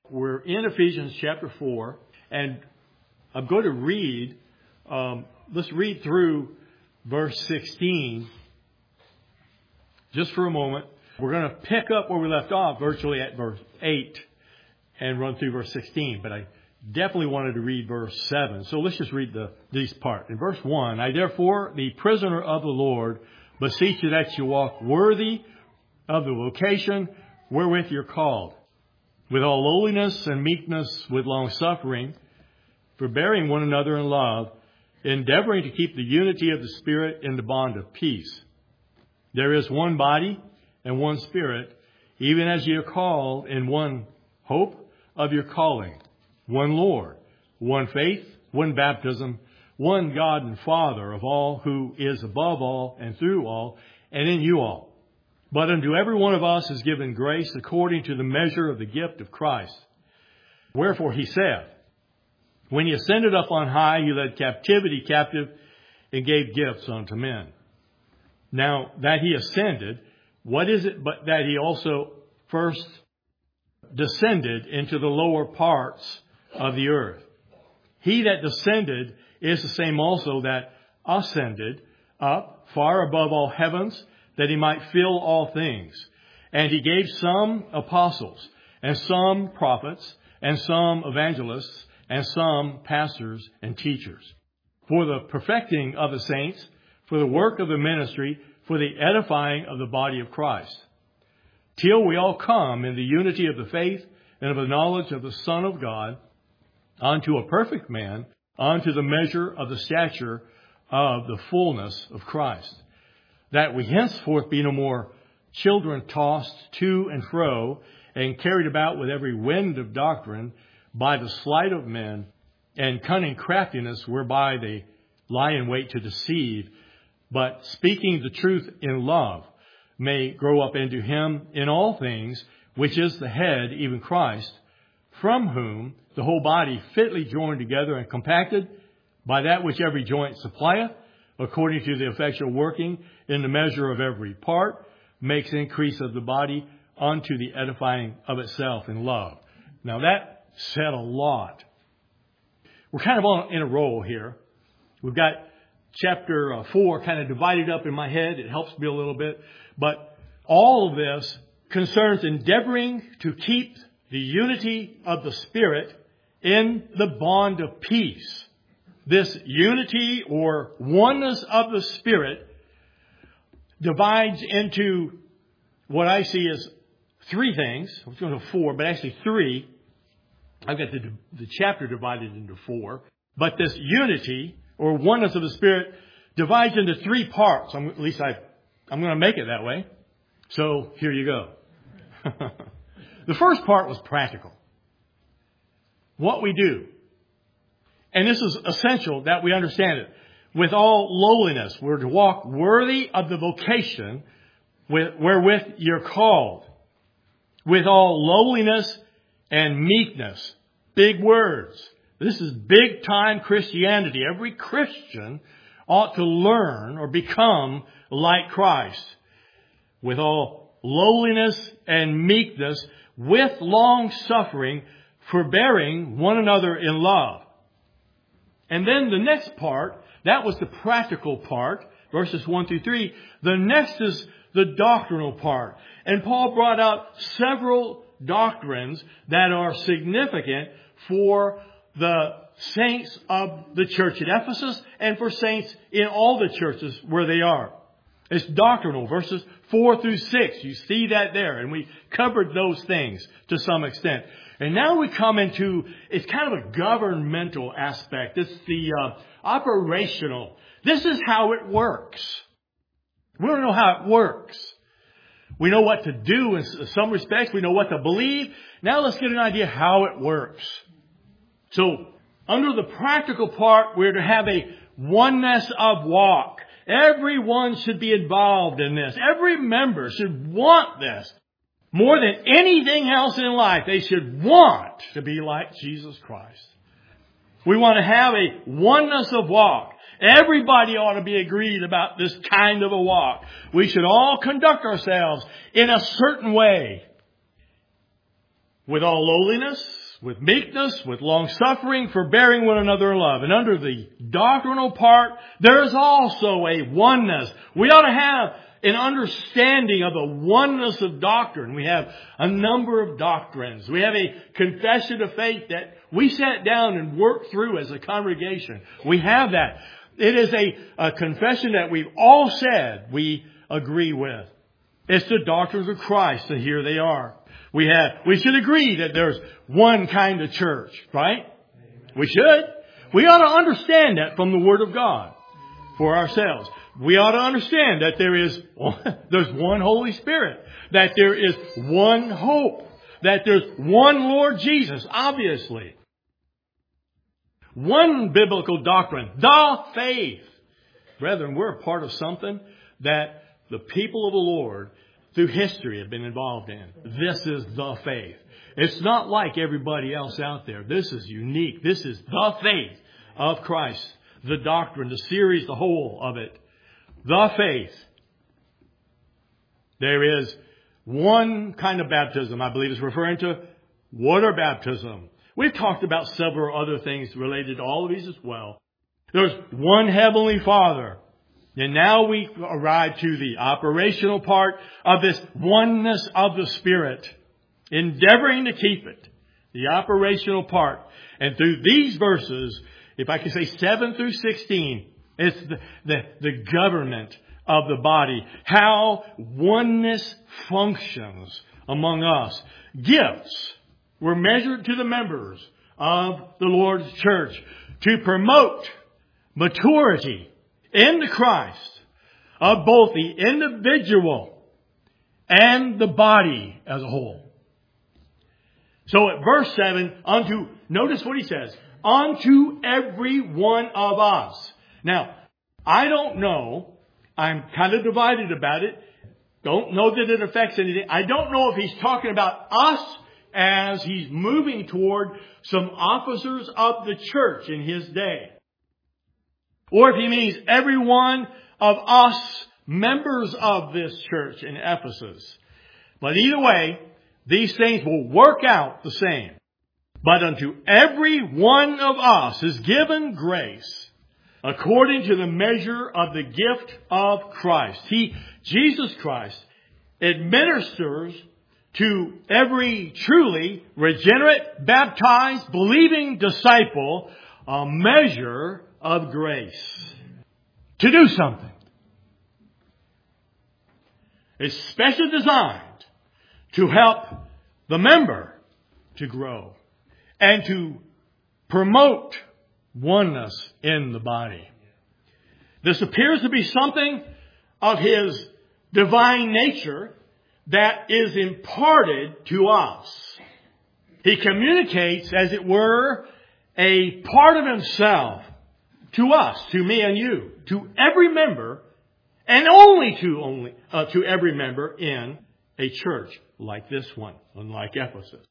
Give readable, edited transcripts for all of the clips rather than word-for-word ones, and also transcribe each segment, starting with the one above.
We're in Ephesians chapter 4, and I'm going to read, let's read through verse 16 just for a moment. We're going to pick up where we left off virtually at verse 8 and run through verse 16, but I definitely wanted to read verse 7. So let's just read these part. In verse 1, I therefore, the prisoner of the Lord, beseech you that you walk worthy of the vocation wherewith you're called, with all lowliness and meekness, with long suffering, forbearing one another in love, endeavoring to keep the unity of the Spirit in the bond of peace. There is one body and one Spirit, even as ye are called in one hope of your calling, one Lord, one faith, one baptism, one God and Father of all, who is above all and through all and in you all. But unto every one of us is given grace according to the measure of the gift of Christ. Wherefore he saith, when he ascended up on high, he led captivity captive and gave gifts unto men. Now that he ascended, what is it but that he also first descended into the lower parts of the earth? He that descended is the same also that ascended up far above all heavens, that he might fill all things. And he gave some apostles, and some prophets, and some evangelists, and some pastors and teachers, for the perfecting of the saints, for the work of the ministry, for the edifying of the body of Christ, till we all come in the unity of the faith and of the knowledge of the Son of God, unto a perfect man, unto the measure of the stature of the fullness of Christ, that we henceforth be no more children tossed to and fro and carried about with every wind of doctrine by the sleight of men and cunning craftiness whereby they lie in wait to deceive, but speaking the truth in love may grow up into him in all things, which is the head, even Christ, from whom the whole body fitly joined together and compacted by that which every joint supplieth, according to the effectual working in the measure of every part, makes increase of the body unto the edifying of itself in love. Now that said a lot. We're kind of in a roll here. We've got chapter 4 kind of divided up in my head. It helps me a little bit. But all of this concerns endeavoring to keep the unity of the Spirit in the bond of peace. This unity or oneness of the Spirit divides into what I see as three things. I was going to 4, but actually 3. I've got the chapter divided into 4. But this unity or oneness of the Spirit divides into 3 parts. I'm going to make it that way. So here you go. The first part was practical. What we do. And this is essential that we understand it. With all lowliness, we're to walk worthy of the vocation wherewith you're called. With all lowliness and meekness. Big words. This is big time Christianity. Every Christian ought to learn or become like Christ. With all lowliness and meekness, with long suffering, forbearing one another in love. And then the next part, that was the practical part, verses 1 through 3. The next is the doctrinal part. And Paul brought out several doctrines that are significant for the saints of the church at Ephesus and for saints in all the churches where they are. It's doctrinal, verses 4 through 6. You see that there. And we covered those things to some extent. And now we come into, it's kind of a governmental aspect. It's the operational. This is how it works. We don't know how it works. We know what to do in some respects. We know what to believe. Now let's get an idea how it works. So, under the practical part, we're to have a oneness of walk. Everyone should be involved in this. Every member should want this. More than anything else in life, they should want to be like Jesus Christ. We want to have a oneness of walk. Everybody ought to be agreed about this kind of a walk. We should all conduct ourselves in a certain way. with all lowliness, with meekness, with long-suffering, forbearing one another in love. And under the doctrinal part, there is also a oneness. We ought to have an understanding of the oneness of doctrine. We have a number of doctrines. We have a confession of faith that we sat down and worked through as a congregation. We have that. It is a confession that we've all said we agree with. It's the doctrines of Christ, and here they are. We should agree that there's one kind of church, right? Amen. We should. We ought to understand that from the Word of God for ourselves. We ought to understand that there's one Holy Spirit, that there is one hope, that there's one Lord Jesus, obviously. One biblical doctrine, the faith. Brethren, we're a part of something that the people of the Lord through history have been involved in. This is the faith. It's not like everybody else out there. This is unique. This is the faith of Christ. The doctrine, the series, the whole of it. The faith. There is one kind of baptism, I believe is referring to water baptism. We've talked about several other things related to all of these as well. There's one Heavenly Father. And now we arrive to the operational part of this oneness of the Spirit. Endeavoring to keep it. The operational part. And through these verses, if I can say 7 through 16, it's the government of the body. How oneness functions among us. Gifts were measured to the members of the Lord's church to promote maturity in the Christ of both the individual and the body as a whole. So at verse 7, notice what he says, unto every one of us. Now, I don't know, I'm kind of divided about it, don't know that it affects anything. I don't know if he's talking about us as he's moving toward some officers of the church in his day. Or if he means every one of us members of this church in Ephesus. But either way, these things will work out the same. But unto every one of us is given grace according to the measure of the gift of Christ. Jesus Christ, administers to every truly regenerate, baptized, believing disciple a measure of grace to do something. It's specially designed to help the member to grow and to promote oneness in the body. This appears to be something of His divine nature that is imparted to us. He communicates, as it were, a part of Himself to us, to me and you, to every member, and only to every member in a church like this one, unlike Ephesus.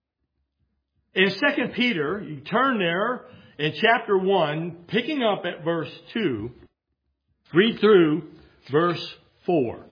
In 2 Peter, you turn there in chapter 1, picking up at verse 2, read through verse 4.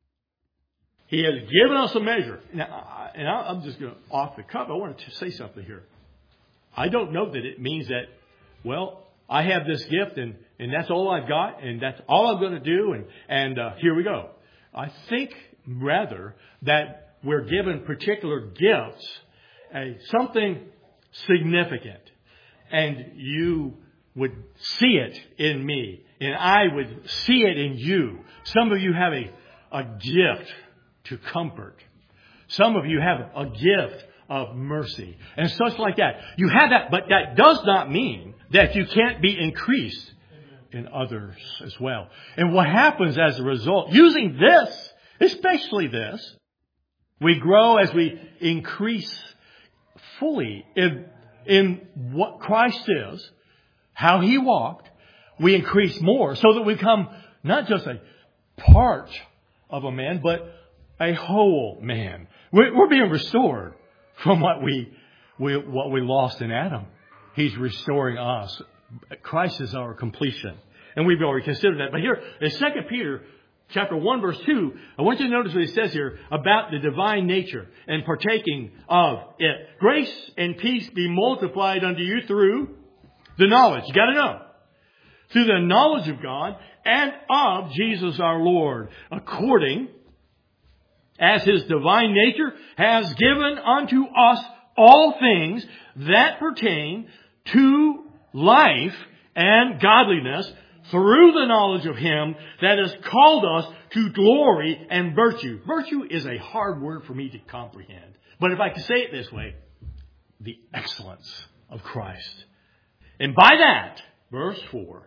He has given us a measure. Now, and I'm just going off the cuff. I want to say something here. I don't know that it means that, well, I have this gift and that's all I've got and that's all I'm going to do and here we go. I think rather that we're given particular gifts, something significant, and you would see it in me and I would see it in you. Some of you have a gift to comfort. Some of you have a gift of mercy and such like that. You have that, but that does not mean that you can't be increased in others as well. And what happens as a result, using this, especially this, we grow as we increase fully in what Christ is, how He walked. We increase more so that we become not just a part of a man, but a whole man. We're being restored from what we lost in Adam. He's restoring us. Christ is our completion. And we've already considered that. But here in 2 Peter, chapter 1, verse 2, I want you to notice what he says here about the divine nature and partaking of it. Grace and peace be multiplied unto you through the knowledge. You got to know. Through the knowledge of God and of Jesus our Lord, according as His divine nature has given unto us all things that pertain to life and godliness, through the knowledge of Him that has called us to glory and virtue. Virtue is a hard word for me to comprehend. But if I could say it this way, the excellence of Christ. And by that, verse 4,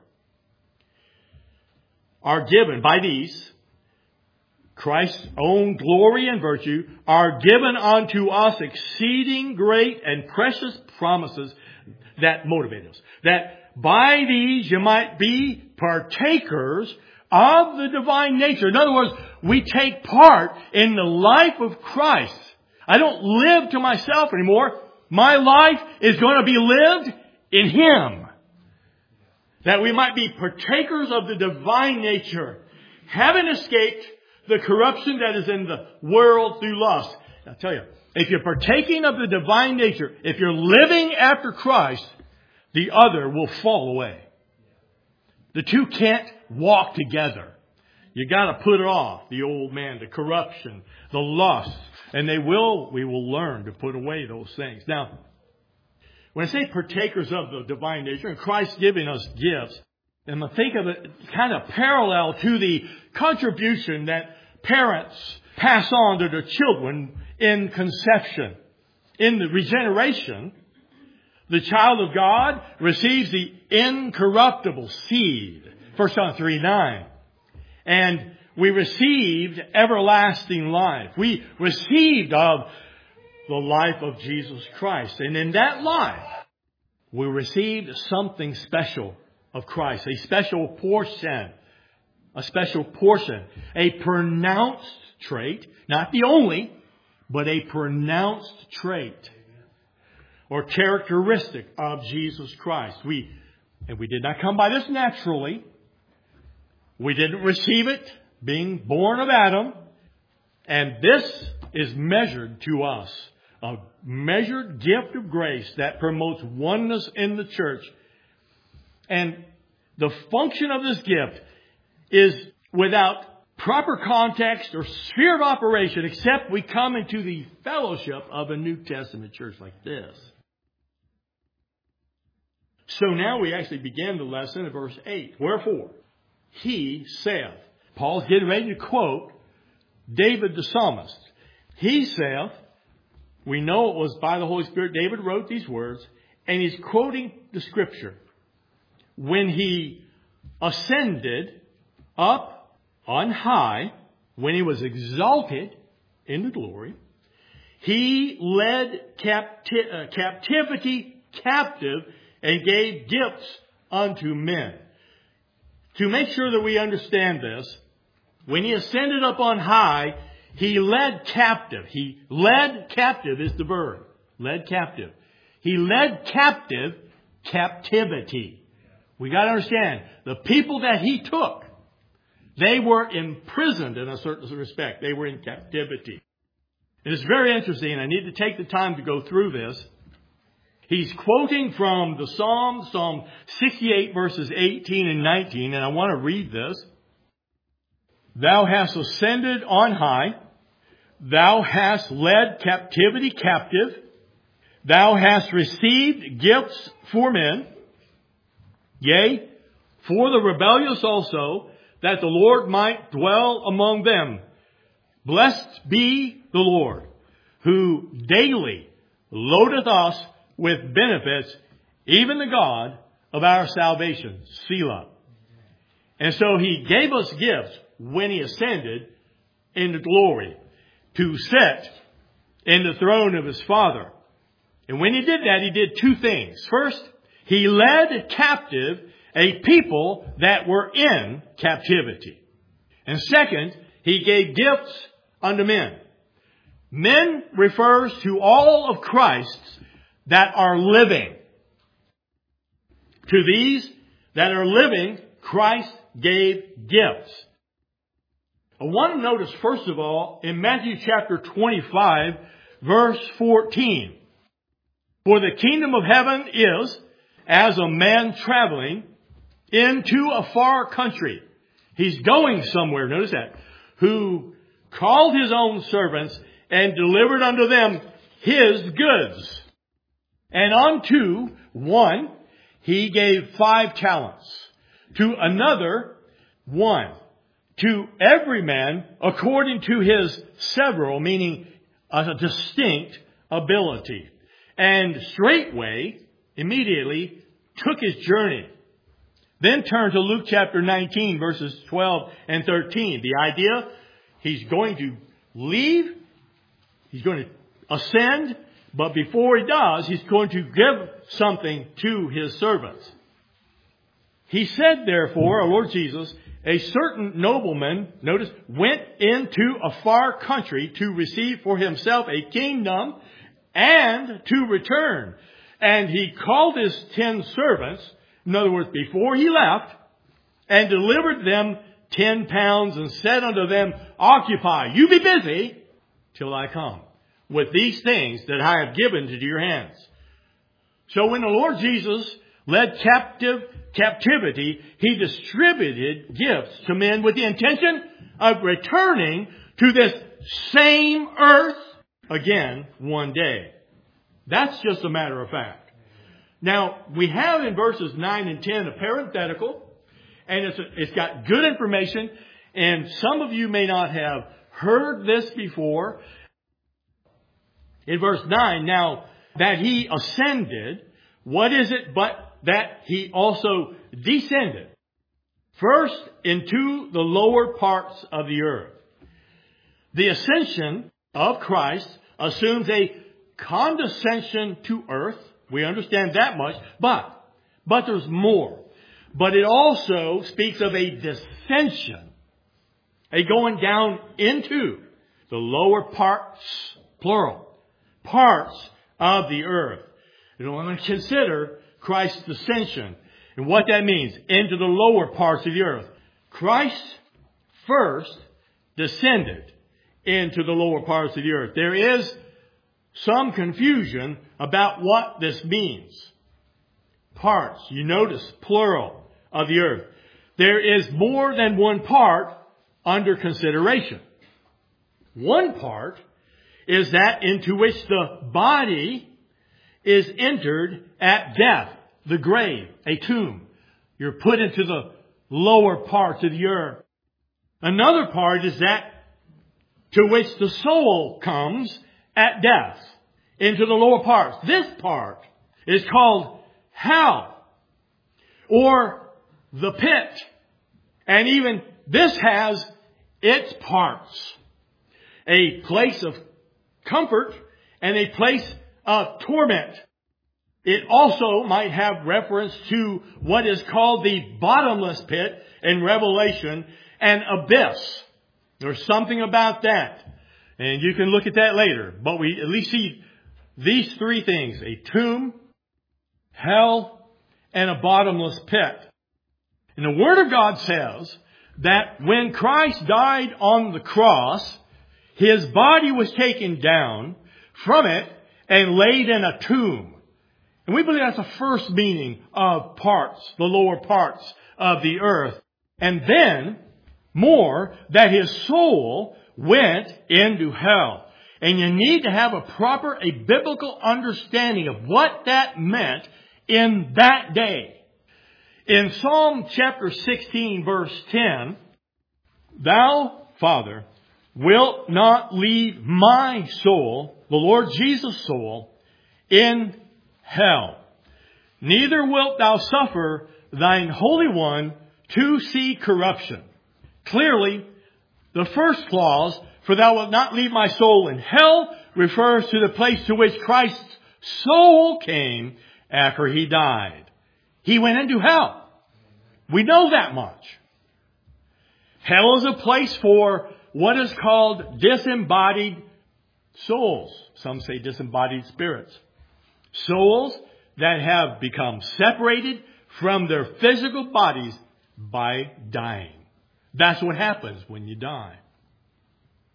are given, by these, Christ's own glory and virtue, are given unto us exceeding great and precious promises that motivate us. That by these you might be partakers of the divine nature. In other words, we take part in the life of Christ. I don't live to myself anymore. My life is going to be lived in Him. That we might be partakers of the divine nature, having escaped the corruption that is in the world through lust. I'll tell you, if you're partaking of the divine nature, if you're living after Christ, the other will fall away. The two can't walk together. You got to put it off, the old man, the corruption, the lust, and we will learn to put away those things. Now, when I say partakers of the divine nature, and Christ giving us gifts, and I think of it kind of parallel to the contribution that parents pass on to their children in conception. In the regeneration, the child of God receives the incorruptible seed. 1 John 3:9. And we received everlasting life. We received of the life of Jesus Christ. And in that life, we received something special of Christ. A special portion. A special portion. A pronounced trait. Not the only, but a pronounced trait or characteristic of Jesus Christ. We did not come by this naturally. We didn't receive it being born of Adam. And this is measured to us. A measured gift of grace that promotes oneness in the church. And the function of this gift is without proper context or sphere of operation, except we come into the fellowship of a New Testament church like this. So now we actually begin the lesson at verse 8. Wherefore, He saith. Paul's getting ready to quote David the psalmist. He saith, we know it was by the Holy Spirit David wrote these words, and he's quoting the Scripture. When He ascended up on high, when He was exalted into glory, He led captivity captive and gave gifts unto men. To make sure that we understand this, when He ascended up on high, He led captive. He led captive is the verb. Led captive. He led captive captivity. We got to understand, the people that He took, they were imprisoned in a certain respect. They were in captivity. It is very interesting. I need to take the time to go through this. He's quoting from the Psalm 68 verses 18 and 19, and I want to read this. Thou hast ascended on high. Thou hast led captivity captive. Thou hast received gifts for men. Yea, for the rebellious also, that the Lord might dwell among them. Blessed be the Lord, who daily loadeth us with benefits, even the God of our salvation. Selah. And so He gave us gifts when He ascended into glory to sit in the throne of His Father. And when He did that, He did two things. First, He led captive a people that were in captivity. And second, He gave gifts unto men. Men refers to all of Christ's that are living. To these that are living, Christ gave gifts. I want to notice, first of all, in Matthew chapter 25, verse 14. For the kingdom of heaven is as a man traveling into a far country. He's going somewhere, notice that, who called his own servants and delivered unto them his goods. And unto one he gave 5 talents, to another 1, to every man according to his several, meaning a distinct ability. And straightway, immediately, took his journey. Then turn to Luke chapter 19, verses 12 and 13. The idea, he's going to leave, he's going to ascend, but before he does, he's going to give something to his servants. He said, therefore, our Lord Jesus, a certain nobleman, notice, went into a far country to receive for himself a kingdom and to return. And he called his 10 servants, in other words, before he left, and delivered them 10 pounds and said unto them, occupy, you be busy till I come with these things that I have given into your hands. So when the Lord Jesus led captivity, he distributed gifts to men with the intention of returning to this same earth again one day. That's just a matter of fact. Now, we have in verses 9 and 10 a parenthetical, and it's got good information, and some of you may not have heard this before. In verse 9, now that he ascended, what is it but that he also descended first into the lower parts of the earth? The ascension of Christ assumes a condescension to earth. We understand that much, but there's more. But it also speaks of a descension, a going down into the lower parts, plural, parts of the earth. You want to consider Christ's ascension and what that means into the lower parts of the earth. Christ first descended into the lower parts of the earth. There is some confusion about what this means. Parts, you notice, plural of the earth. There is more than one part under consideration. One part is that into which the body is entered at death, the grave, a tomb. You're put into the lower parts of the earth. Another part is that to which the soul comes at death, into the lower parts. This part is called hell, or the pit. And even this has its parts. A place of comfort and a place of torment. It also might have reference to what is called the bottomless pit in Revelation, an abyss. There's something about that. And you can look at that later. But we at least see these 3 things: a tomb, hell, and a bottomless pit. And the Word of God says that when Christ died on the cross, his body was taken down from it and laid in a tomb. And we believe that's the first meaning of parts, the lower parts of the earth. And then, more, that his soul went into hell. And you need to have a biblical understanding of what that meant in that day. In Psalm chapter 16, verse 10, thou, Father, wilt not leave my soul, the Lord Jesus' soul, in hell. Neither wilt thou suffer thine Holy One to see corruption. Clearly, the first clause, for thou wilt not leave my soul in hell, refers to the place to which Christ's soul came after he died. He went into hell. We know that much. Hell is a place for what is called disembodied souls. Some say disembodied spirits. Souls that have become separated from their physical bodies by dying. That's what happens when you die.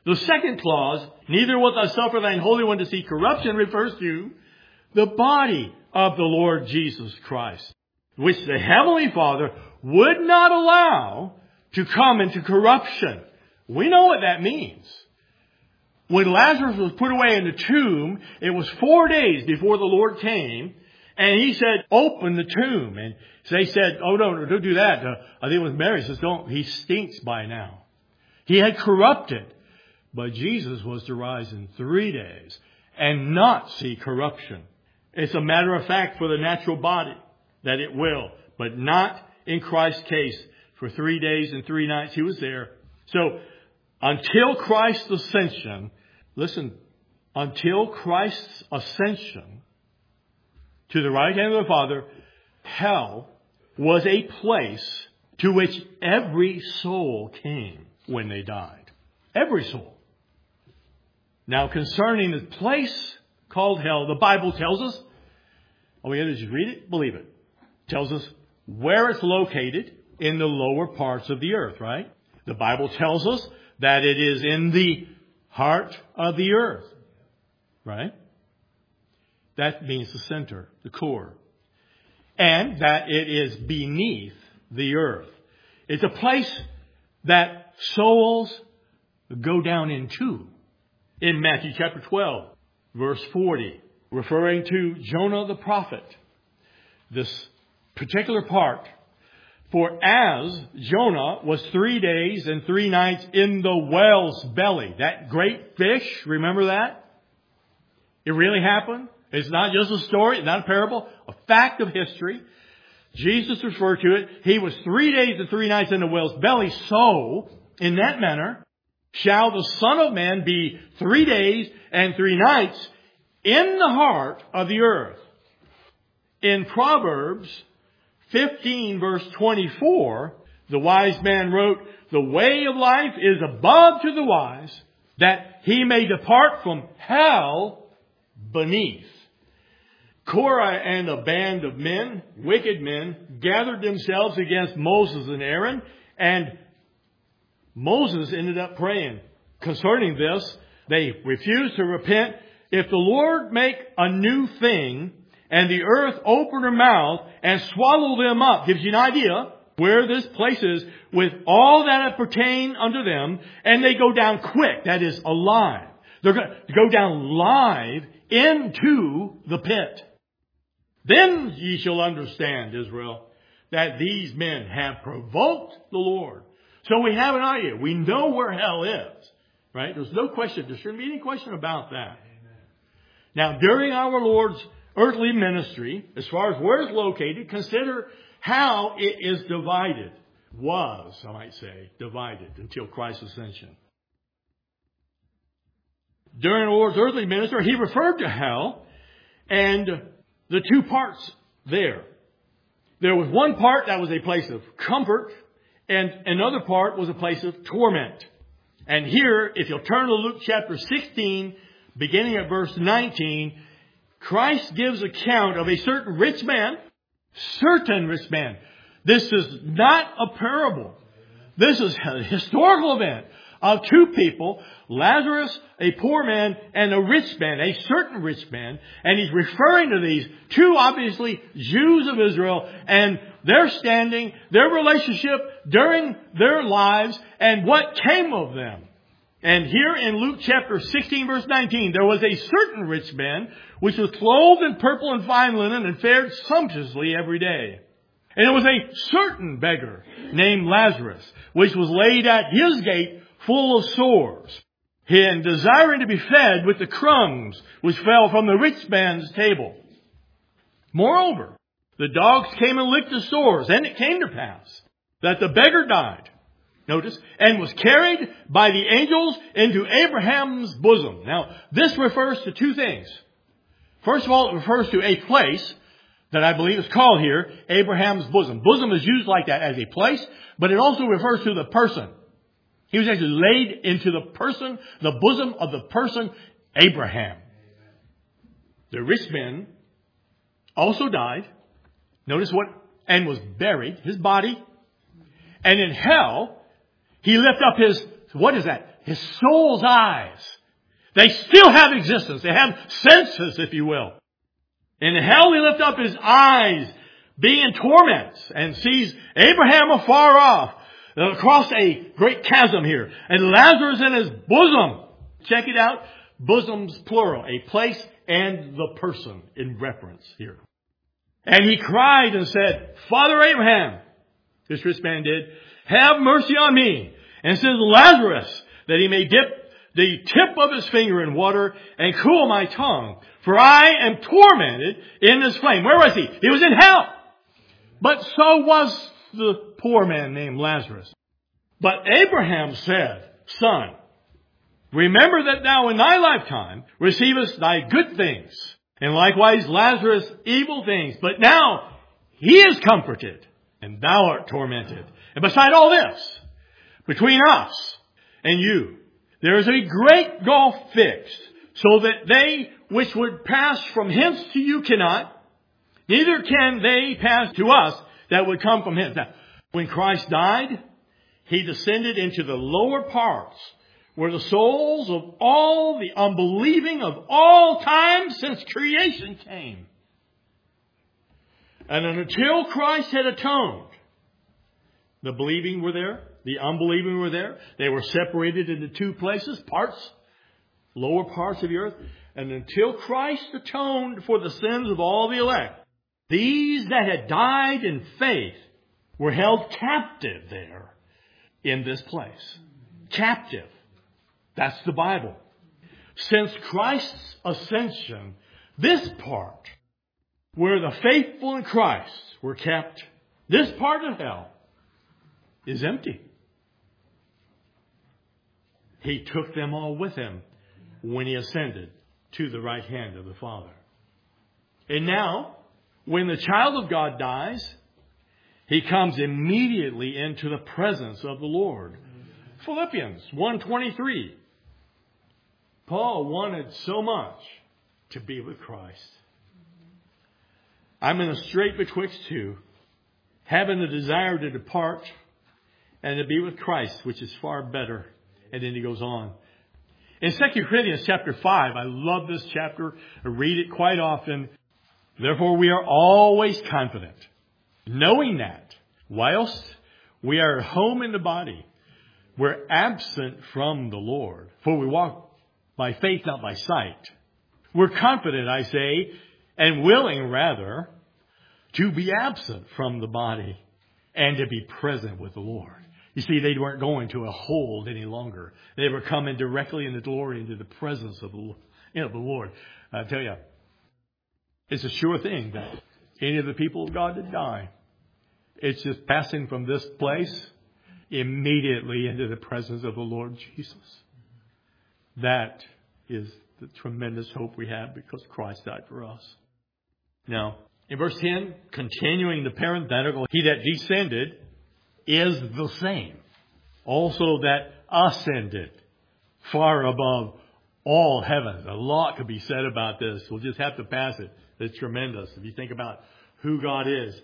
The second clause, neither wilt thou suffer thine Holy One to see corruption, refers to the body of the Lord Jesus Christ, which the Heavenly Father would not allow to come into corruption. We know what that means. When Lazarus was put away in the tomb, it was 4 days before the Lord came, and he said, open the tomb. And they said, oh, no, don't do that. I think it was Mary says, don't. He stinks by now. He had corrupted. But Jesus was to rise in 3 days and not see corruption. It's a matter of fact for the natural body that it will, but not in Christ's case. For 3 days and 3 nights he was there. So until Christ's ascension, listen, until Christ's ascension to the right hand of the Father, hell was a place to which every soul came when they died. Every soul. Now, concerning the place called hell, the Bible tells us, all we have to do is read it, believe it. It tells us where it's located in the lower parts of the earth, right? The Bible tells us that it is in the heart of the earth, right? That means the center, the core. And that it is beneath the earth. It's a place that souls go down into. In Matthew chapter 12, verse 40, referring to Jonah the prophet, this particular part, for as Jonah was 3 days and 3 nights in the whale's belly, that great fish, remember that? It really happened. It's not just a story, it's not a parable, a fact of history. Jesus referred to it. He was 3 days and 3 nights in the whale's belly. So, in that manner, shall the Son of Man be 3 days and 3 nights in the heart of the earth. In Proverbs 15 verse 24, the wise man wrote, the way of life is above to the wise, that he may depart from hell beneath. Korah and a band of men, wicked men, gathered themselves against Moses and Aaron, and Moses ended up praying concerning this. They refused to repent. If the Lord make a new thing and the earth open her mouth and swallow them up, gives you an idea where this place is with all that pertain unto them, and they go down quick, that is alive. They're going to go down live into the pit. Then ye shall understand, Israel, that these men have provoked the Lord. So we have an idea. We know where hell is. Right? There's no question. There shouldn't be any question about that. Amen. Now, during our Lord's earthly ministry, as far as where it's located, consider how it is divided. Was, I might say, divided until Christ's ascension. During the Lord's earthly ministry, he referred to hell and the two parts there. There was one part that was a place of comfort, and another part was a place of torment. And here, if you'll turn to Luke chapter 16, beginning at verse 19, Christ gives account of a certain rich man. This is not a parable. This is a historical event of two people, Lazarus, a poor man, and a rich man, a certain rich man. And he's referring to these two, obviously, Jews of Israel and their standing, their relationship during their lives, and what came of them. And here in Luke chapter 16, verse 19, there was a certain rich man, which was clothed in purple and fine linen, and fared sumptuously every day. And there was a certain beggar named Lazarus, which was laid at his gate, full of sores, and desiring to be fed with the crumbs which fell from the rich man's table. Moreover, the dogs came and licked the sores, and it came to pass that the beggar died, notice, and was carried by the angels into Abraham's bosom. Now, this refers to two things. First of all, it refers to a place that I believe is called here Abraham's bosom. Bosom is used like that as a place, but it also refers to the person. He was actually laid into the person, the bosom of the person, Abraham. The rich man also died. Notice what? And was buried, his body. And in hell, he lifted up his, what is that? his soul's eyes, they still have existence. They have senses, if you will. In hell, he lifts up his eyes, being in torments, and sees Abraham afar off, across a great chasm here, and Lazarus in his bosom. Check it out. Bosoms plural, a place and the person in reference here. And he cried and said, Father Abraham, this rich man did, have mercy on me, and send Lazarus, that he may dip the tip of his finger in water and cool my tongue, for I am tormented in this flame. Where was he? He was in hell. But so was the poor man named Lazarus. But Abraham said, Son, remember that thou in thy lifetime receivest thy good things, and likewise Lazarus evil things. But now he is comforted, and thou art tormented. And beside all this, between us and you, there is a great gulf fixed, so that they which would pass from hence to you cannot, neither can they pass to us that would come from hence. Now, when Christ died, he descended into the lower parts, where the souls of all the unbelieving of all time since creation came. And until Christ had atoned, the believing were there, the unbelieving were there. They were separated into two places, lower parts of the earth. And until Christ atoned for the sins of all the elect, these that had died in faith were held captive there in this place. Captive. That's the Bible. Since Christ's ascension, this part where the faithful in Christ were kept, this part of hell is empty. He took them all with him when he ascended to the right hand of the Father. And now, when the child of God dies, he comes immediately into the presence of the Lord. Philippians 1:23. Paul wanted so much to be with Christ. I'm in a strait betwixt two, having a desire to depart and to be with Christ, which is far better. And then he goes on. In 2 Corinthians chapter 5, I love this chapter. I read it quite often. Therefore, we are always confident, knowing that whilst we are at home in the body, we're absent from the Lord. For we walk by faith, not by sight. We're confident, I say, and willing rather, to be absent from the body and to be present with the Lord. You see, they weren't going to a hold any longer. They were coming directly in the glory into the presence of the Lord. I tell you, it's a sure thing that any of the people of God that die, it's just passing from this place immediately into the presence of the Lord Jesus. That is the tremendous hope we have because Christ died for us. Now, in verse 10, continuing the parenthetical, he that descended is the same. Also that ascended far above all heavens. A lot could be said about this. We'll just have to pass it. It's tremendous if you think about who God is.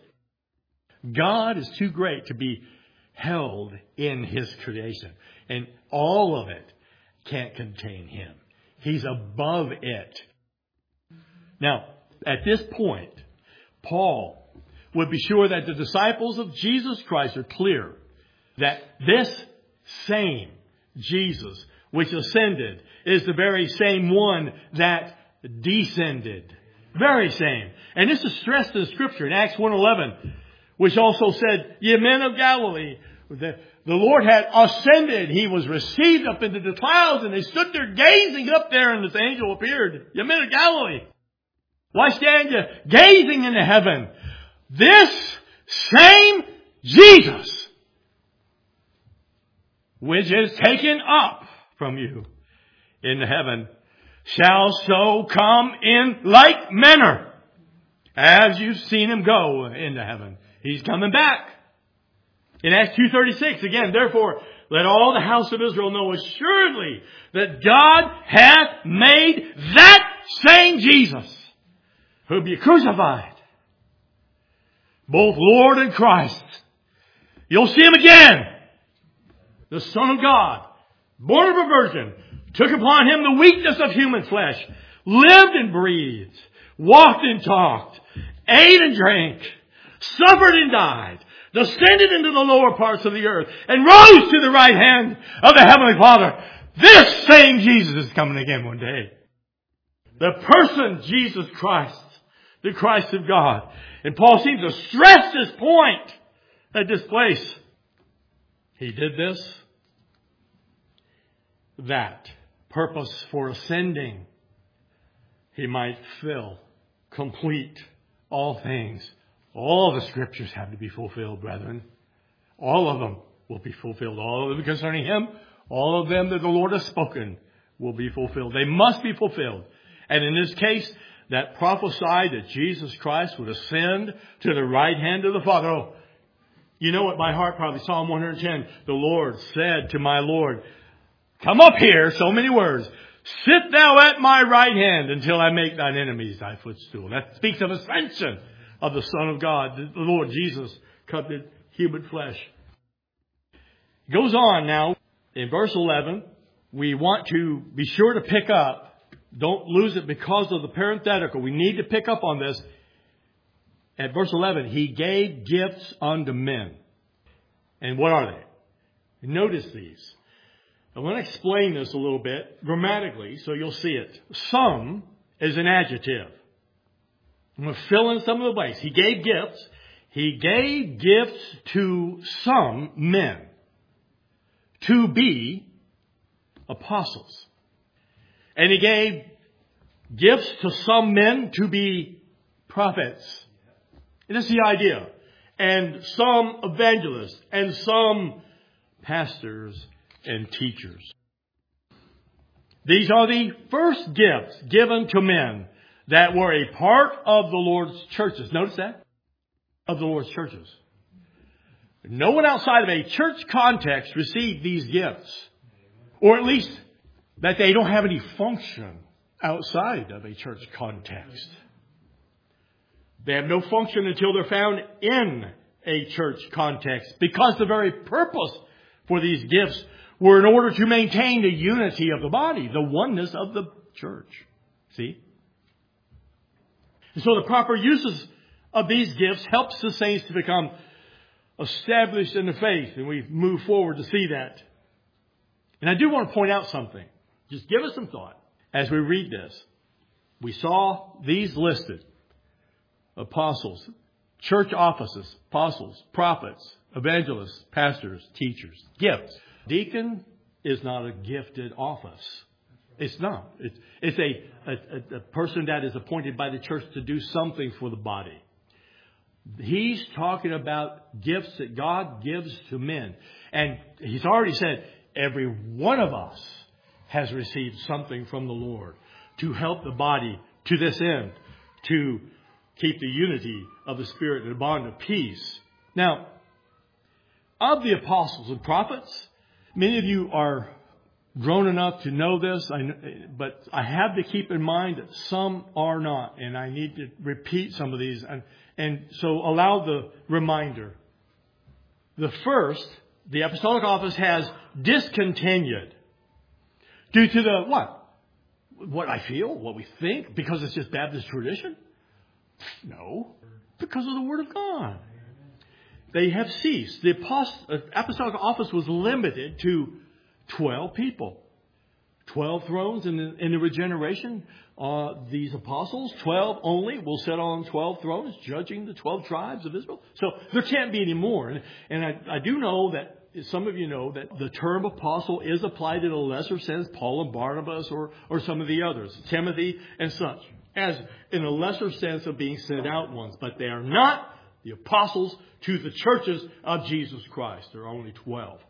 God is too great to be held in his creation. And all of it can't contain him. He's above it. Now, at this point, Paul would be sure that the disciples of Jesus Christ are clear that this same Jesus which ascended is the very same one that descended. Very same. And this is stressed in Scripture in Acts 1:11, which also said, ye men of Galilee, the Lord had ascended. He was received up into the clouds, and they stood there gazing up there, and this angel appeared. Ye men of Galilee, why stand you gazing into heaven? This same Jesus, which is taken up from you into heaven, shall so come in like manner as you've seen him go into heaven. He's coming back. In Acts 2:36, again, therefore, let all the house of Israel know assuredly that God hath made that same Jesus, who be crucified, both Lord and Christ. You'll see him again. The Son of God born of a virgin, took upon him the weakness of human flesh, lived and breathed, walked and talked, ate and drank, suffered and died, descended into the lower parts of the earth, and rose to the right hand of the Heavenly Father. This same Jesus is coming again one day. The person Jesus Christ, the Christ of God. And Paul seems to stress this point at this place. He did this, that purpose for ascending, he might fill, complete all things. All the scriptures have to be fulfilled, brethren. All of them will be fulfilled. All of them concerning him, all of them that the Lord has spoken will be fulfilled. They must be fulfilled. And in this case, that prophesied that Jesus Christ would ascend to the right hand of the Father. Oh, you know what by heart probably, Psalm 110. The Lord said to my Lord, come up here, so many words. Sit thou at my right hand until I make thine enemies thy footstool. That speaks of ascension of the Son of God, the Lord Jesus, covered human flesh. It goes on now in verse 11. We want to be sure to pick up. Don't lose it because of the parenthetical. We need to pick up on this. At verse 11, he gave gifts unto men. And what are they? Notice these. I want to explain this a little bit grammatically so you'll see it. Some is an adjective. I'm going to fill in some of the blanks. He gave gifts. He gave gifts to some men to be apostles. And he gave gifts to some men to be prophets. And that's the idea. And some evangelists and some pastors and teachers. These are the first gifts given to men that were a part of the Lord's churches. Notice that? Of the Lord's churches. No one outside of a church context received these gifts. Or at least that they don't have any function outside of a church context. They have no function until they're found in a church context, because the very purpose for these gifts were in order to maintain the unity of the body, the oneness of the church. See? And so the proper uses of these gifts helps the saints to become established in the faith, and we move forward to see that. And I do want to point out something. Just give us some thought as we read this. We saw these listed: apostles, church offices, apostles, prophets, evangelists, pastors, teachers, gifts. Deacon is not a gifted office. It's not. It's a person that is appointed by the church to do something for the body. He's talking about gifts that God gives to men. And he's already said every one of us has received something from the Lord to help the body to this end, to keep the unity of the Spirit in a bond of peace. Now, of the apostles and prophets, many of you are grown enough to know this, but I have to keep in mind that some are not, and I need to repeat some of these. And so allow the reminder. The first, the apostolic office has discontinued due to the what? What I feel, what we think, because it's just Baptist tradition? No, because of the Word of God. They have ceased. The apostolic office was limited to 12 people. 12 thrones in the regeneration. These apostles, 12 only, will sit on 12 thrones, judging the 12 tribes of Israel. So there can't be any more. And I do know that some of you know that the term apostle is applied in a lesser sense, Paul and Barnabas or some of the others, Timothy and such, as in a lesser sense of being sent out ones. But they are not the apostles to the churches of Jesus Christ. There are only 12.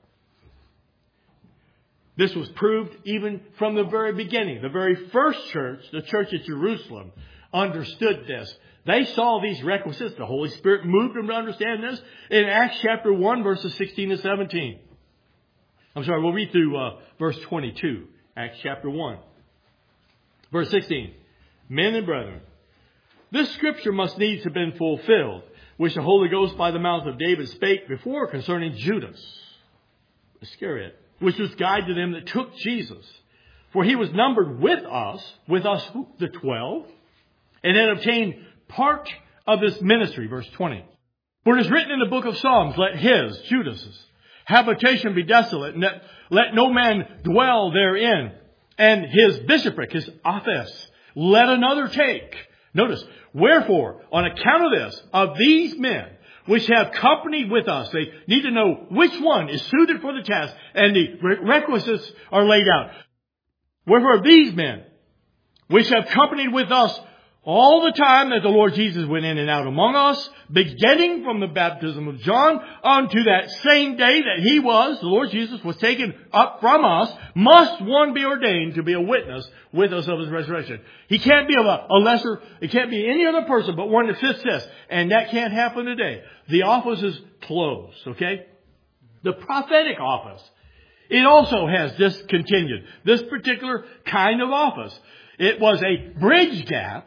This was proved even from the very beginning. The very first church, the church at Jerusalem, understood this. They saw these requisites. The Holy Spirit moved them to understand this in Acts chapter 1, verses 16 to 17. I'm sorry, we'll read through verse 22. Acts chapter 1. Verse 16. Men and brethren, this scripture must needs have been fulfilled, which the Holy Ghost by the mouth of David spake before concerning Judas Iscariot, which was guide to them that took Jesus. For he was numbered with us the 12, and had obtained part of this ministry. Verse 20. For it is written in the book of Psalms, let his, Judas's, habitation be desolate, and let no man dwell therein. And his bishopric, his office, let another take. Notice, wherefore, on account of this, of these men, which have companied with us, they need to know which one is suited for the task, and the requisites are laid out. Wherefore, these men, which have companied with us all the time that the Lord Jesus went in and out among us, beginning from the baptism of John unto that same day that he was, the Lord Jesus, was taken up from us, must one be ordained to be a witness with us of his resurrection. He can't be a lesser, it can't be any other person but one that fits this. And that can't happen today. The office is closed, okay? The prophetic office, it also has discontinued. This particular kind of office. It was a bridge gap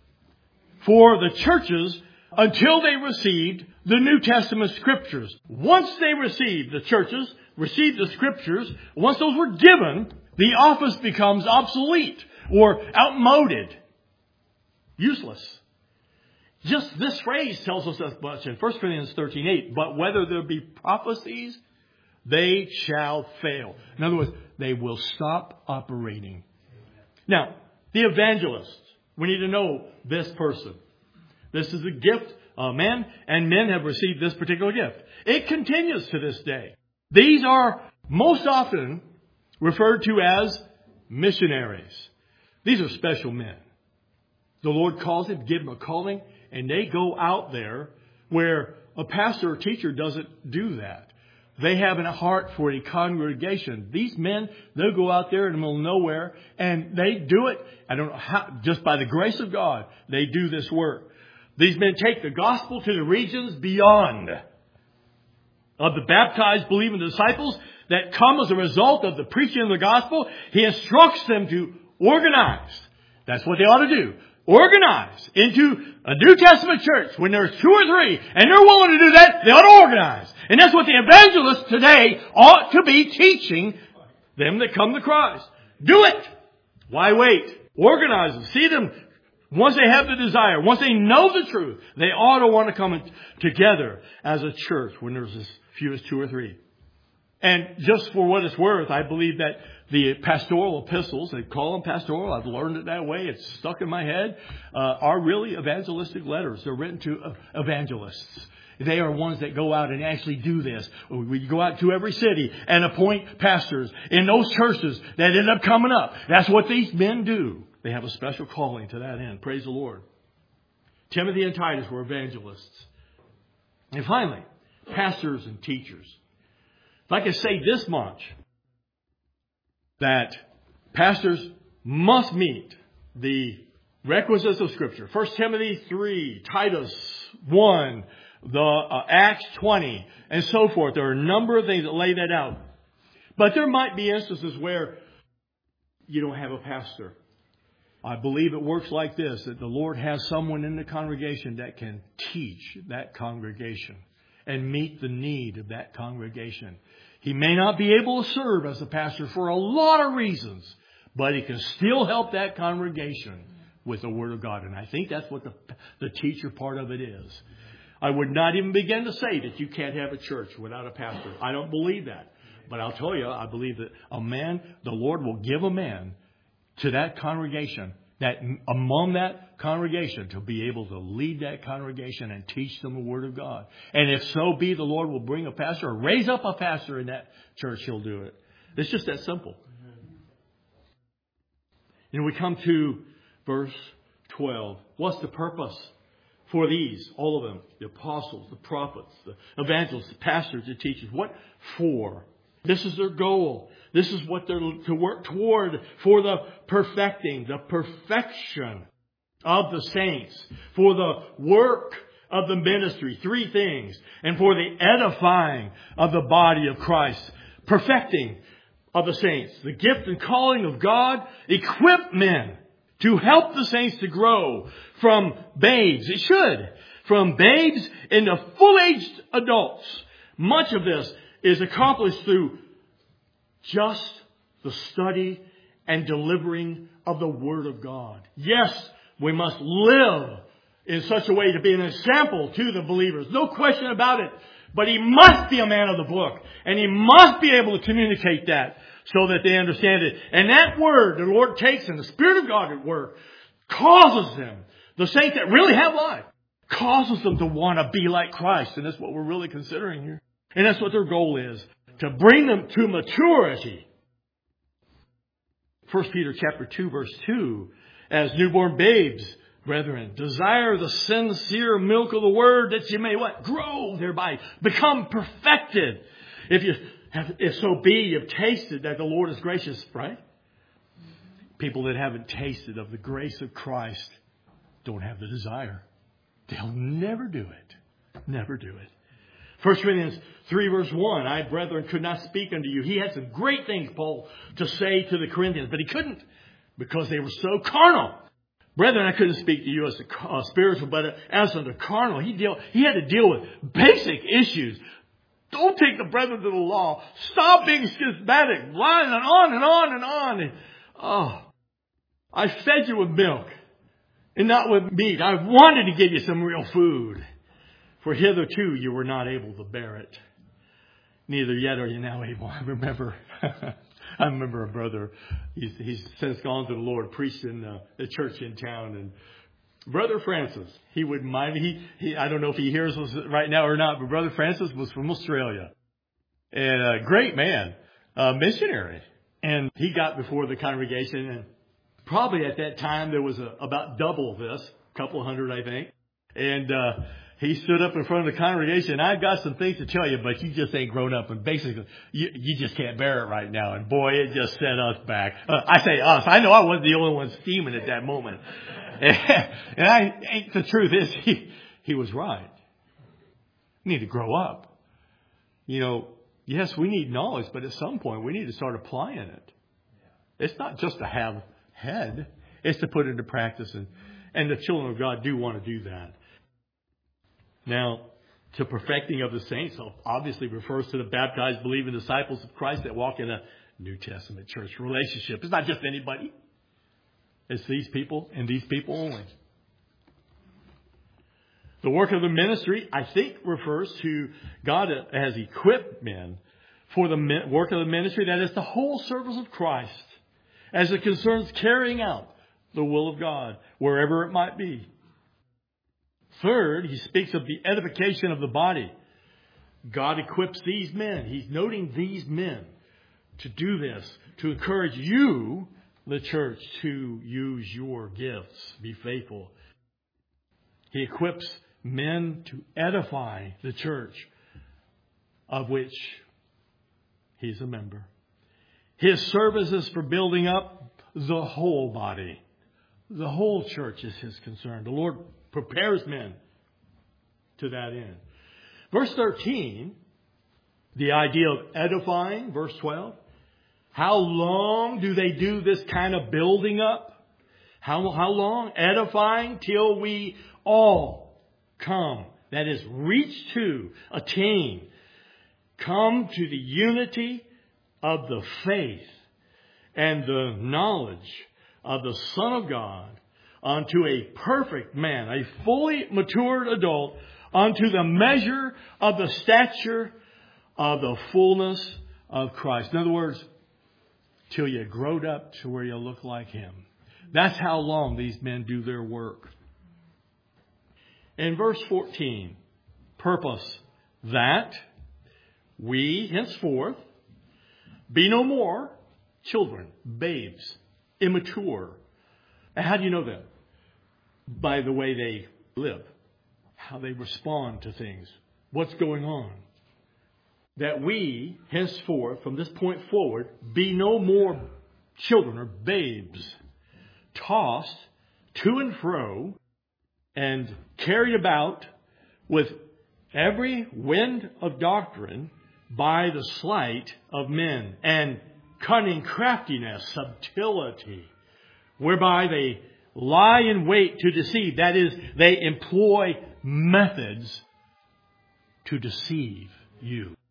for the churches until they received the New Testament scriptures. Once they received, the churches received the scriptures, once those were given, the office becomes obsolete or outmoded. Useless. Just this phrase tells us as much in 1 Corinthians 13:8. But whether there be prophecies, they shall fail. In other words, they will stop operating. Now, the evangelists. We need to know this person. This is a gift of men, and men have received this particular gift. It continues to this day. These are most often referred to as missionaries. These are special men. The Lord calls them, give them a calling, and they go out there where a pastor or teacher doesn't do that. They have a heart for a congregation. These men, they'll go out there in the middle of nowhere, and they do it. I don't know how, just by the grace of God, they do this work. These men take the gospel to the regions beyond of the baptized, believing disciples that come as a result of the preaching of the gospel. He instructs them to organize. That's what they ought to do. Organize into a New Testament church. When there's 2 or 3 and they're willing to do that, they ought to organize. And that's what the evangelists today ought to be teaching them that come to Christ. Do it. Why wait? Organize them. See them. Once they have the desire, once they know the truth, they ought to want to come together as a church when there's as few as 2 or 3. And just for what it's worth, I believe that the pastoral epistles, they call them pastoral, I've learned it that way, it's stuck in my head, are really evangelistic letters. They're written to evangelists. They are ones that go out and actually do this. We go out to every city and appoint pastors in those churches that end up coming up. That's what these men do. They have a special calling to that end. Praise the Lord. Timothy and Titus were evangelists. And finally, pastors and teachers. If I could say this much, that pastors must meet the requisites of Scripture. 1 Timothy 3, Titus 1, Acts 20, and so forth. There are a number of things that lay that out. But there might be instances where you don't have a pastor. I believe it works like this, that the Lord has someone in the congregation that can teach that congregation and meet the need of that congregation. He may not be able to serve as a pastor for a lot of reasons, but he can still help that congregation with the Word of God. And I think that's what the teacher part of it is. I would not even begin to say that you can't have a church without a pastor. I don't believe that. But I'll tell you, I believe that the Lord will give a man to that congregation, that among that congregation, to be able to lead that congregation and teach them the Word of God. And if so be, the Lord will bring a pastor or raise up a pastor in that church, He'll do it. It's just that simple. And we come to verse 12. What's the purpose for these? All of them. The apostles, the prophets, the evangelists, the pastors, the teachers. What for? This is their goal. This is what they're to work toward for the perfecting, the perfection of the saints, for the work of the ministry. 3 things. And for the edifying of the body of Christ. Perfecting of the saints. The gift and calling of God equip men to help the saints to grow from babes. It should. From babes into full-aged adults. Much of this is accomplished through just the study and delivering of the Word of God. Yes, we must live in such a way to be an example to the believers. No question about it. But he must be a man of the book. And he must be able to communicate that so that they understand it. And that word the Lord takes and the Spirit of God at work causes them, the saints that really have life, causes them to want to be like Christ. And that's what we're really considering here. And that's what their goal is, to bring them to maturity. 1 Peter chapter 2, verse 2, as newborn babes, brethren, desire the sincere milk of the word that you may what? Grow thereby. Become perfected. If so be you've tasted that the Lord is gracious, right? People that haven't tasted of the grace of Christ don't have the desire. They'll never do it. Never do it. 1 Corinthians 3 verse 1, I, brethren, could not speak unto you. He had some great things, Paul, to say to the Corinthians, but he couldn't because they were so carnal. Brethren, I couldn't speak to you as a spiritual, but as unto carnal. He had to deal with basic issues. Don't take the brethren to the law. Stop being schismatic. Lying and on and on and on. And, I fed you with milk and not with meat. I wanted to give you some real food. For hitherto you were not able to bear it. Neither yet are you now able. I remember a brother, he's since gone to the Lord, preached in the church in town. And Brother Francis, he wouldn't mind. I don't know if he hears us right now or not, but Brother Francis was from Australia. And a great man, a missionary. And he got before the congregation, and probably at that time there was about double this, a couple hundred, I think. And he stood up in front of the congregation. I've got some things to tell you, but you just ain't grown up. And basically, you just can't bear it right now. And boy, it just set us back. I say us. I know I wasn't the only one steaming at that moment. And the truth is, he was right. We need to grow up. Yes, we need knowledge, but at some point we need to start applying it. It's not just to have head. It's to put it into practice. And the children of God do want to do that. Now, to perfecting of the saints obviously refers to the baptized, believing disciples of Christ that walk in a New Testament church relationship. It's not just anybody. It's these people and these people only. The work of the ministry, I think, refers to God has equipped men for the work of the ministry. That is the whole service of Christ as it concerns carrying out the will of God, wherever it might be. Third, he speaks of the edification of the body. God equips these men. He's noting these men to do this, to encourage you, the church, to use your gifts. Be faithful. He equips men to edify the church, of which he's a member. His service is for building up the whole body. The whole church is his concern. The Lord prepares men to that end. Verse 13, the idea of edifying. Verse 12, how long do they do this kind of building up? How long? Edifying till we all come. That is, reach to, attain, come to the unity of the faith and the knowledge of the Son of God, unto a perfect man, a fully matured adult, unto the measure of the stature of the fullness of Christ. In other words, till you growed up to where you look like Him. That's how long these men do their work. In verse 14, purpose that we henceforth be no more children, babes, immature. And how do you know that? By the way they live, how they respond to things, what's going on. That we, henceforth, from this point forward, be no more children or babes, tossed to and fro and carried about with every wind of doctrine by the sleight of men and cunning craftiness, subtlety, whereby they lie in wait to deceive. That is, they employ methods to deceive you.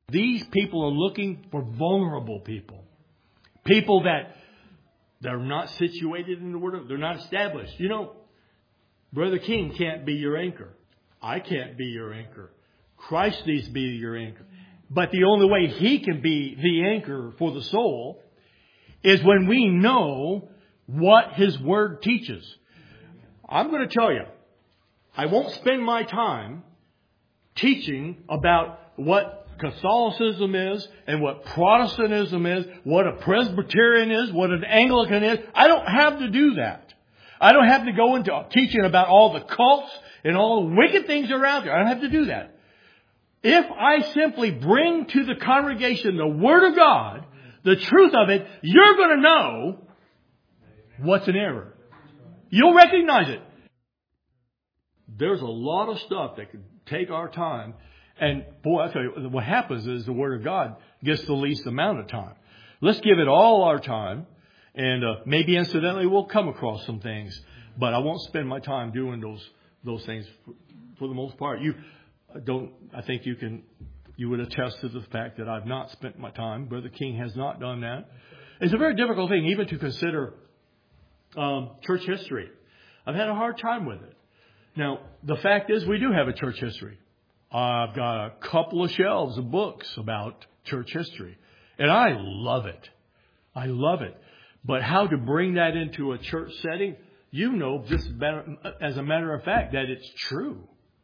These people are looking for vulnerable people. People that they're not situated in the Word of God. They're not established. You know, Brother King can't be your anchor. I can't be your anchor. Christ needs to be your anchor. But the only way He can be the anchor for the soul is when we know what His Word teaches. I'm going to tell you, I won't spend my time teaching about what Catholicism is and what Protestantism is, what a Presbyterian is, what an Anglican is. I don't have to do that. I don't have to go into teaching about all the cults and all the wicked things that are out there. I don't have to do that. If I simply bring to the congregation the Word of God, the truth of it, you're going to know what's an error. You'll recognize it. There's a lot of stuff that could take our time. And boy, I tell you, what happens is the Word of God gets the least amount of time. Let's give it all our time. And maybe incidentally we'll come across some things. But I won't spend my time doing those things for the most part. I think you would attest to the fact that I've not spent my time. Brother King has not done that. It's a very difficult thing even to consider church history. I've had a hard time with it. Now, the fact is we do have a church history. I've got a couple of shelves of books about church history. And I love it. I love it. But how to bring that into a church setting, you know, just as a matter of fact, that it's true.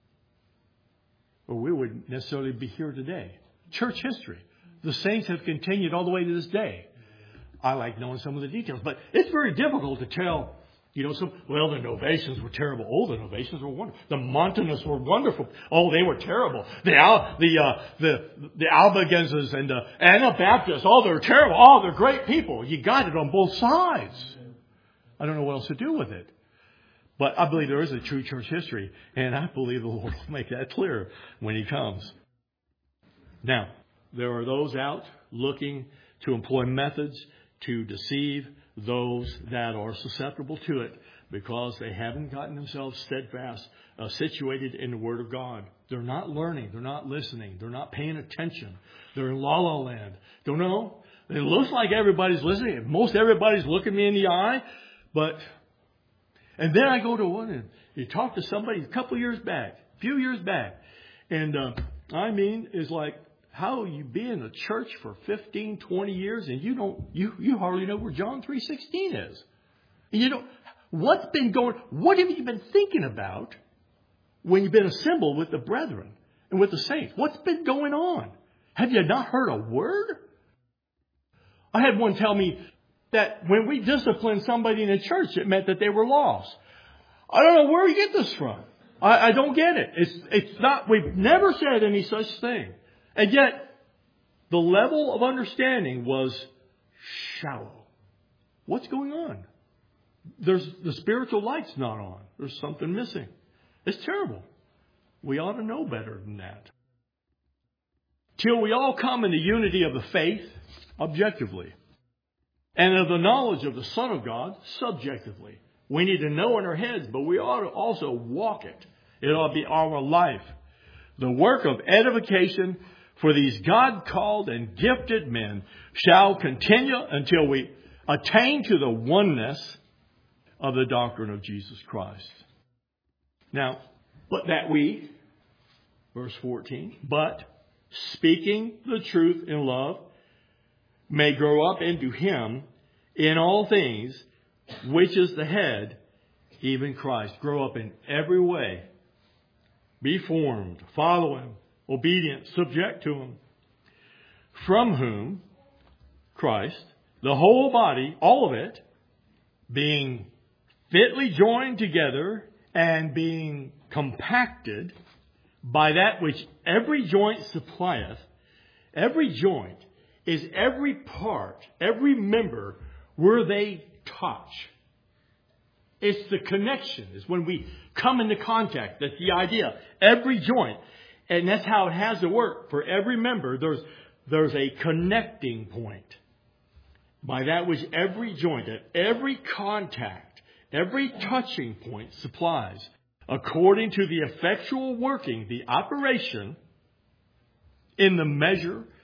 Or we wouldn't necessarily be here today. Church history. The saints have continued all the way to this day. I like knowing some of the details. But it's very difficult to tell, the Novatians were terrible. Oh, the Novatians were wonderful. The Montanists were wonderful. Oh, they were terrible. The Albigenses and the Anabaptists, oh, they're terrible. Oh, they're great people. You got it on both sides. I don't know what else to do with it. But I believe there is a true church history. And I believe the Lord will make that clear when He comes. Now, there are those out looking to employ methods to deceive those that are susceptible to it because they haven't gotten themselves steadfast, situated in the Word of God. They're not learning. They're not listening. They're not paying attention. They're in la-la land. Don't know. It looks like everybody's listening. Most everybody's looking me in the eye. And then I go to one and you talk to somebody a few years back. And it's like, how you be in the church for 15, 20 years and you hardly know where John 3:16 is. And what have you been thinking about when you've been assembled with the brethren and with the saints? What's been going on? Have you not heard a word? I had one tell me that when we disciplined somebody in the church, it meant that they were lost. I don't know where you get this from. I don't get it. It's not, we've never said any such thing. And yet, the level of understanding was shallow. What's going on? The spiritual light's not on. There's something missing. It's terrible. We ought to know better than that. Till we all come in the unity of the faith, objectively, and of the knowledge of the Son of God, subjectively. We need to know in our heads, but we ought to also walk it. It ought to be our life. The work of edification for these God-called and gifted men shall continue until we attain to the oneness of the doctrine of Jesus Christ. Now, but that we, verse 14, but speaking the truth in love, may grow up into Him in all things, which is the head, even Christ. Grow up in every way. Be formed, follow Him, obedient, subject to Him. From whom, Christ, the whole body, all of it, being fitly joined together and being compacted by that which every joint supplieth. Every joint is every part, every member where they touch. It's the connection. It's when we come into contact. That's the idea. Every joint. And that's how it has to work. For every member, there's a connecting point. By that which every joint, every contact, every touching point supplies, according to the effectual working, the operation, in the measure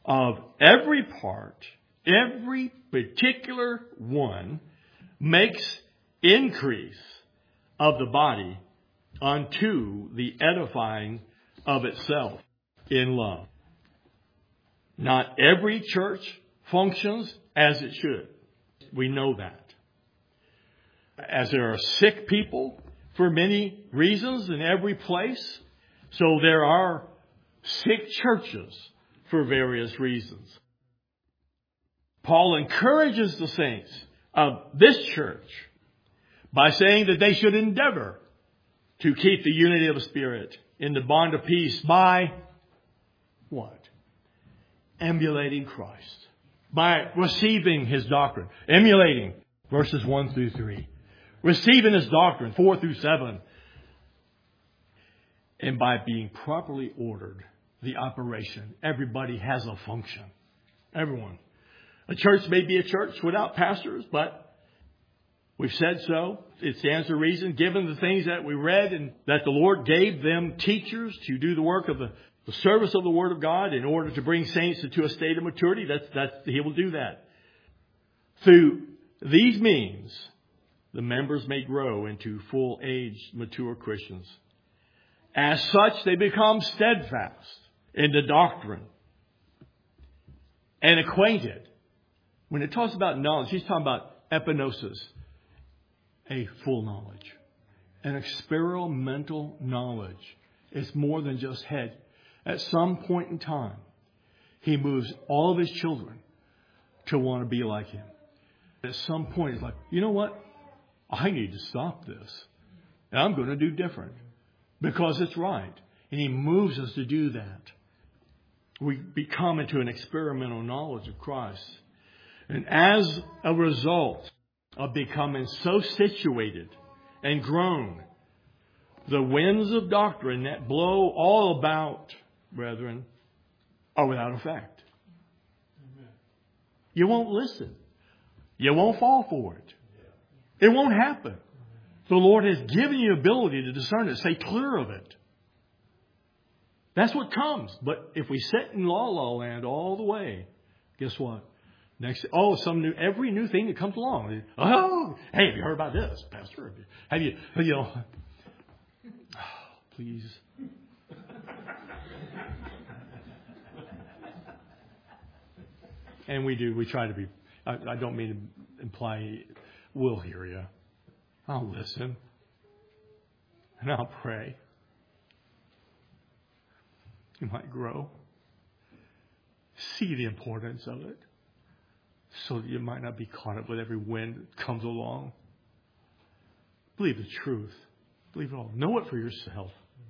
of every part, every particular one, makes increase of the body unto the edifying of itself in love. Not every church functions as it should. We know that. As there are sick people for many reasons in every place, so there are sick churches for various reasons. Paul encourages the saints of this church by saying that they should endeavor to keep the unity of the Spirit in the bond of peace by what? Emulating Christ. By receiving His doctrine. Emulating verses 1 through 3. Receiving His doctrine 4 through 7. And by being properly ordered, the operation. Everybody has a function. Everyone. A church may be a church without pastors, but we've said so. It stands to reason, given the things that we read, and that the Lord gave them teachers to do the work of the service of the Word of God in order to bring saints into a state of maturity. He will do that. Through these means, the members may grow into full-aged, mature Christians. As such, they become steadfast in the doctrine and acquainted. When it talks about knowledge, he's talking about epignosis, a full knowledge. An experimental knowledge. It's more than just head. At some point in time, He moves all of His children to want to be like Him. At some point, He's like, you know what? I need to stop this. And I'm going to do different. Because it's right. And He moves us to do that. We become into an experimental knowledge of Christ. And as a result of becoming so situated and grown, the winds of doctrine that blow all about, brethren, are without effect. You won't listen. You won't fall for it. It won't happen. The Lord has given you ability to discern it. Stay clear of it. That's what comes. But if we sit in la land all the way, guess what? Every new thing that comes along. Oh, hey, have you heard about this, Pastor? Have you please. And we do. We try to be. I don't mean to imply we'll hear you. I'll listen. And I'll pray. You might grow. See the importance of it. So that you might not be caught up with every wind that comes along. Believe the truth. Believe it all. Know it for yourself.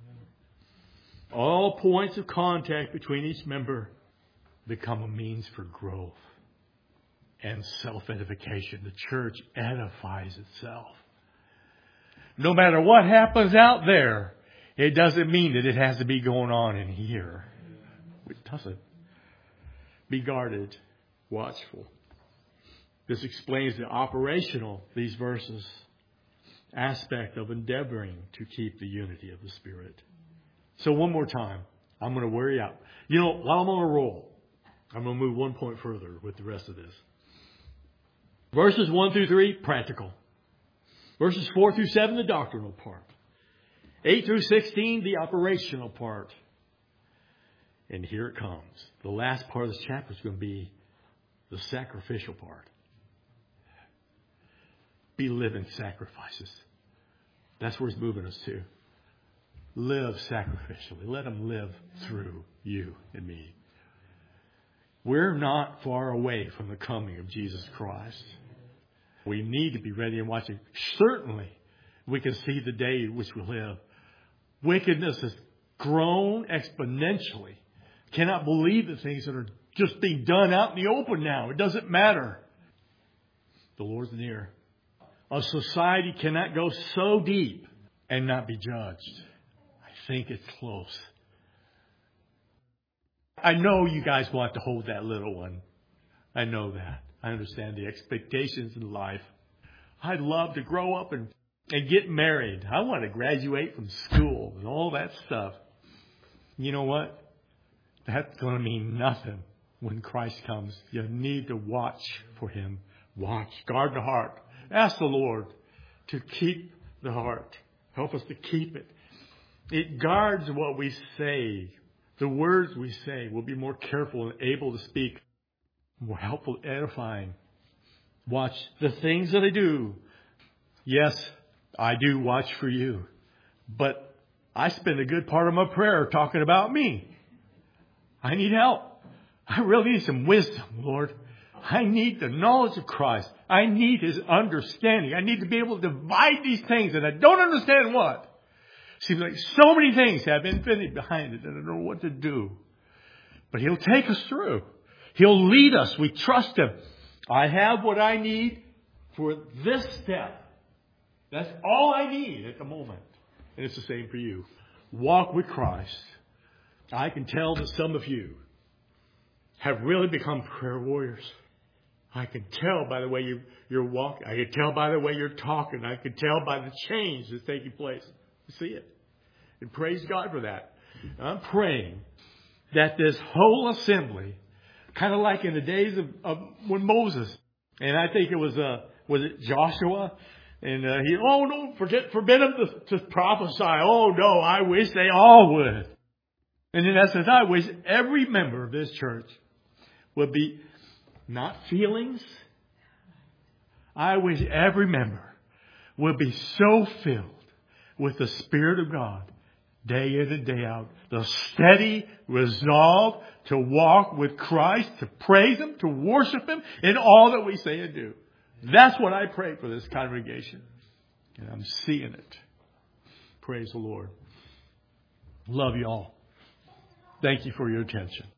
All points of contact between each member become a means for growth and self-edification. The church edifies itself. No matter what happens out there, it doesn't mean that it has to be going on in here. It doesn't. Be guarded, watchful. This explains the operational, these verses, aspect of endeavoring to keep the unity of the Spirit. So one more time, I'm going to wear you out. While I'm on a roll, I'm going to move one point further with the rest of this. Verses 1 through 3, practical. Verses 4 through 7, the doctrinal part. 8 through 16, the operational part. And here it comes. The last part of this chapter is going to be the sacrificial part. Be living sacrifices. That's where He's moving us to. Live sacrificially. Let Him live through you and me. We're not far away from the coming of Jesus Christ. We need to be ready and watching. Certainly, we can see the day in which we live. Wickedness has grown exponentially. Cannot believe the things that are just being done out in the open now. It doesn't matter. The Lord's near. A society cannot go so deep and not be judged. I think it's close. I know you guys want to hold that little one. I know that. I understand the expectations in life. I'd love to grow up and get married. I want to graduate from school and all that stuff. You know what? That's going to mean nothing when Christ comes. You need to watch for Him. Watch. Guard the heart. Ask the Lord to keep the heart. Help us to keep it. It guards what we say. The words we say. We'll be more careful and able to speak. More helpful, edifying. Watch the things that I do. Yes, I do watch for you. But I spend a good part of my prayer talking about me. I need help. I really need some wisdom, Lord. I need the knowledge of Christ. I need His understanding. I need to be able to divide these things, and I don't understand what. Seems like so many things have infinity behind it, and I don't know what to do. But He'll take us through. He'll lead us. We trust Him. I have what I need for this step. That's all I need at the moment. And it's the same for you. Walk with Christ. I can tell that some of you have really become prayer warriors. I can tell by the way you're walking. I can tell by the way you're talking. I can tell by the change that's taking place. You see it. And praise God for that. I'm praying that this whole assembly, kind of like in the days of when Moses, and I think it was it Joshua? And forbid them to prophesy. Oh no, I wish they all would. And in essence, I wish every member of this church would be not feelings. I wish every member would be so filled with the Spirit of God day in and day out. The steady resolve to walk with Christ, to praise Him, to worship Him in all that we say and do. That's what I pray for this congregation. And I'm seeing it. Praise the Lord. Love you all. Thank you for your attention.